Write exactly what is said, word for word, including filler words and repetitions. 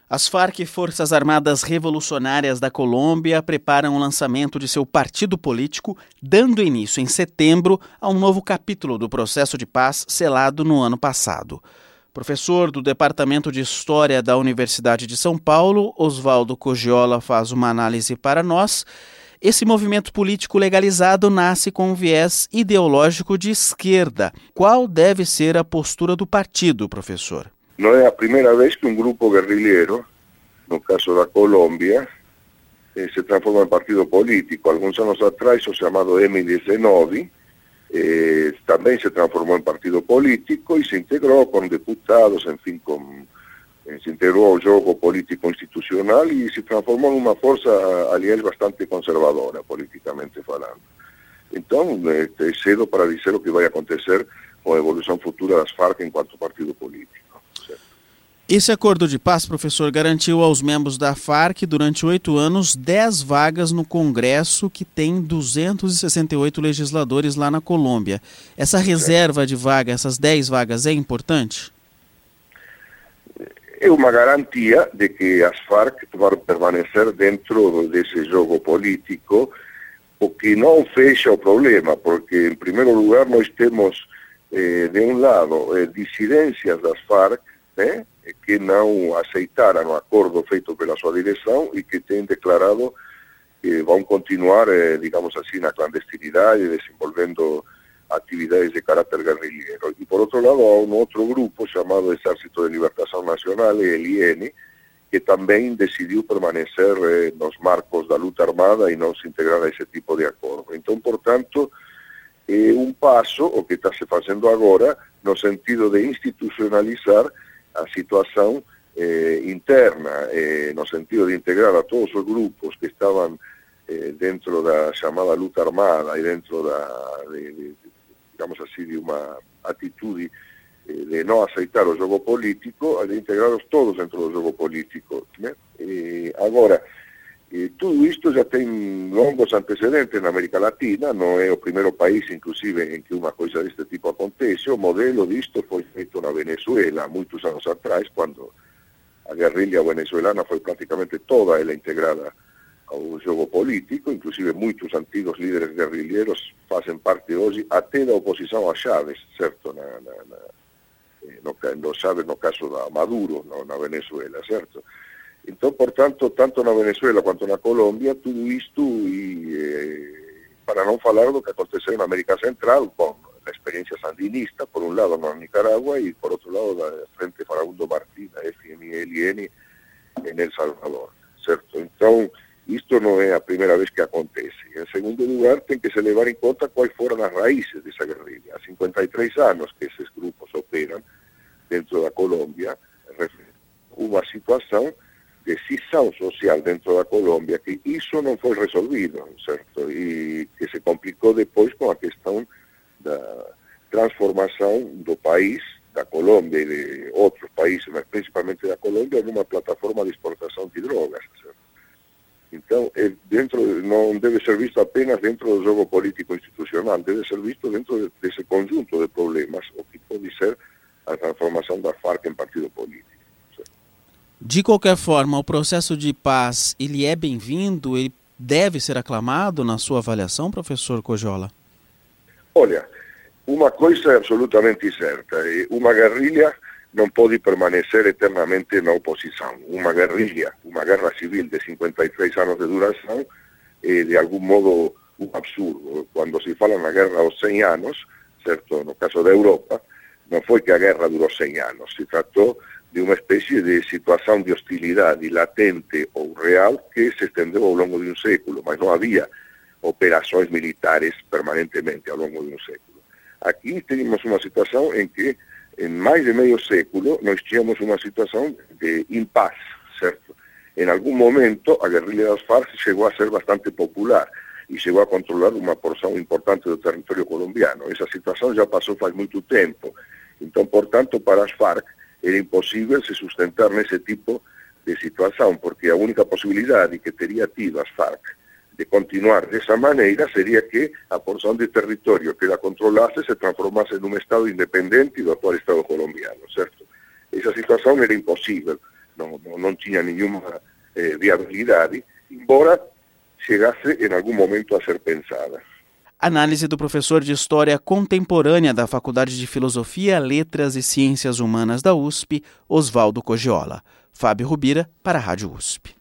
As Farc, Forças Armadas Revolucionárias da Colômbia, preparam o lançamento de seu partido político, dando início em setembro a um novo capítulo do processo de paz selado no ano passado. Professor do Departamento de História da Universidade de São Paulo, Oswaldo Cogiola faz uma análise para nós. Esse movimento político legalizado nasce com um viés ideológico de esquerda. Qual deve ser a postura do partido, professor? Não é a primeira vez que um grupo guerrilheiro, no caso da Colômbia, eh, se transforma em partido político. Alguns anos atrás, o chamado eme dezenove, eh, também se transformou em partido político e se integrou com deputados, enfim, com, eh, se integrou ao jogo político institucional e se transformou em uma força, aliás, bastante conservadora, politicamente falando. Então, eh, é cedo para dizer o que vai acontecer com a evolução futura das Farc enquanto partido político. Esse acordo de paz, professor, garantiu aos membros da Farc, durante oito anos, dez vagas no Congresso, que tem duzentos e sessenta e oito legisladores lá na Colômbia. Essa reserva de vaga, essas dez vagas, é importante? É uma garantia de que as Farc vão permanecer dentro desse jogo político, o que não fecha o problema, porque, em primeiro lugar, nós temos, eh, de um lado, eh, dissidências das Farc, né, que não aceitaram o acordo feito pela sua direção e que têm declarado que vão continuar, eh, digamos assim, na clandestinidade, desenvolvendo atividades de caráter guerrilheiro. E, por outro lado, há um outro grupo chamado Exército de Libertação Nacional, E L N, que também decidiu permanecer eh, nos marcos da luta armada e não se integrar a esse tipo de acordo. Então, portanto, é um passo, o que está se fazendo agora, no sentido de institucionalizar a situação eh, interna, eh, no sentido de integrar a todos os grupos que estavam eh, dentro da chamada luta armada e dentro da, de, de, digamos assim, de uma atitude eh, de não aceitar o jogo político, de integrá-los todos dentro do jogo político, né? E agora, eh, tudo isto já tem longos antecedentes na América Latina, não é o primeiro país, inclusive, em que uma coisa deste tipo acontece. O modelo disto foi feito na Venezuela, muitos anos atrás, quando a guerrilha venezuelana foi praticamente toda ela integrada ao jogo político, inclusive muitos antigos líderes guerrilheiros fazem parte hoje até da oposição a Chávez, certo? Na, na, na, no, no Chávez, no caso da Maduro, no, na Venezuela, certo? Então, portanto, tanto na Venezuela quanto na Colômbia, tudo isto, e eh, para não falar do que aconteceu na América Central, com a experiência sandinista, por um lado na Nicarágua e por outro lado da Frente Farabundo Martí, da F M L N, em El Salvador, certo? Então, isto não é a primeira vez que acontece. Em segundo lugar, tem que se levar em conta quais foram as raízes dessa guerrilha. Há cinquenta e três anos que esses grupos operam dentro da Colômbia, uma situação de cisão social dentro da Colômbia, que isso não foi resolvido, certo? E que se complicou depois com a questão da transformação do país, da Colômbia e de outros países, mas principalmente da Colômbia, numa plataforma de exportação de drogas, certo? Então, é dentro, não deve ser visto apenas dentro do jogo político institucional, deve ser visto dentro desse conjunto de problemas, o que pode ser a transformação da Farc em partido político. De qualquer forma, o processo de paz, ele é bem-vindo, ele deve ser aclamado na sua avaliação, professor Cogiola? Olha, uma coisa é absolutamente certa, uma guerrilha não pode permanecer eternamente na oposição. Uma guerrilha, uma guerra civil de cinquenta e três anos de duração, é de algum modo um absurdo. Quando se fala na guerra aos cem anos, certo? No caso da Europa, não foi que a guerra durou cem anos, se tratou de uma espécie de situação de hostilidade latente ou real que se estendeu ao longo de um século, mas não havia operações militares permanentemente ao longo de um século. Aqui temos uma situação em que, em mais de meio século, nós tínhamos uma situação de impasse, certo? Em algum momento, a guerrilha das Farc chegou a ser bastante popular e chegou a controlar uma porção importante do território colombiano. Essa situação já passou faz muito tempo. Então, portanto, para as Farc, era impossível se sustentar nesse tipo de situação, porque a única possibilidade que teria tido as Farc de continuar dessa maneira seria que a porção de território que ela controlasse se transformasse num Estado independente do atual Estado colombiano, certo? Essa situação era impossível não, não, não tinha nenhuma eh, viabilidade, embora chegasse em algum momento a ser pensada. Análise do professor de História Contemporânea da Faculdade de Filosofia, Letras e Ciências Humanas da U S P, Oswaldo Cogiola. Fábio Rubira, para a Rádio U S P.